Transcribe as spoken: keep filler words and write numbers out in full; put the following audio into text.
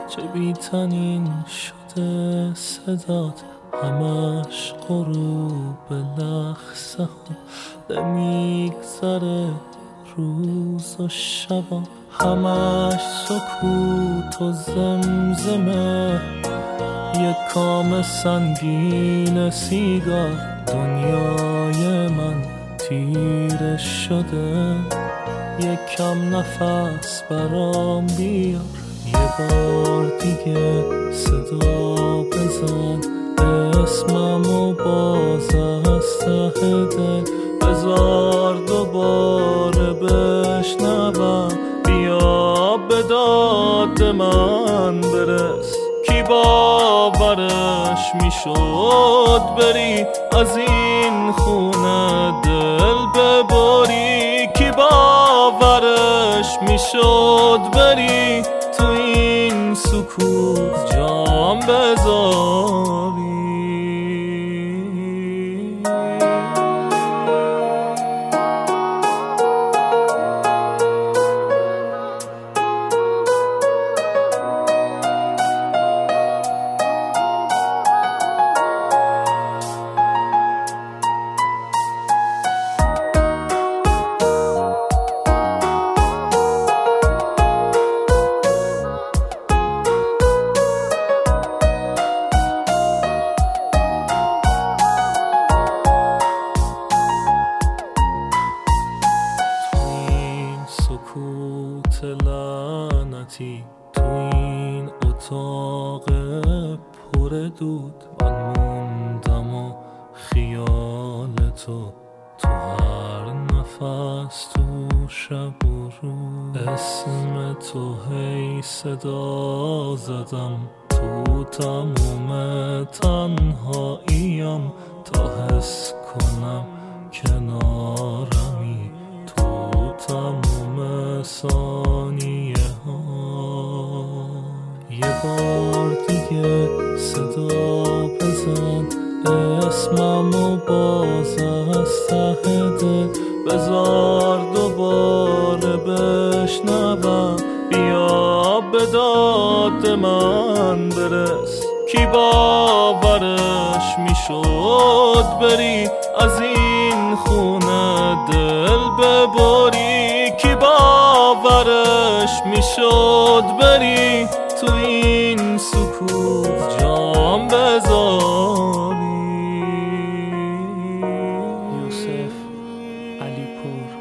چه بی‌طنین شده صدات، همش غروب لحظه ها نمیگذره روز و شبا، همش سکوت و زمزمه، یک کام سنگین سیگار. دنیای من تیره شده، یک کم نفس برام بیار. یه بار دیگه صدا بزن اسمم و باز از ته دل، بذار دوباره بشنوم، بیا به داد من برس. کی باورش میشد بری از این خونه دل ببری؟ کی باورش میشد بری تو این سکوت جام بذاری؟ سکوت لعنتی تو این اتاق پر دود، من موندم و خیال تو تو هر نفس تو شب و روز. اسم تو هی صدا زدم تو تموم تنهاییم، تا حس کنم کنارمی تموم ثانیه ها. یه بار دیگه صدا بزن اسمم و باز از ته دل، بذار دوباره بشنوم، بیا به داد من برس. کی باورش میشد بری از این خونه دل ببری؟ کی باورش میشد بری تو این سکوت جام بذاری؟ یوسف علی پور.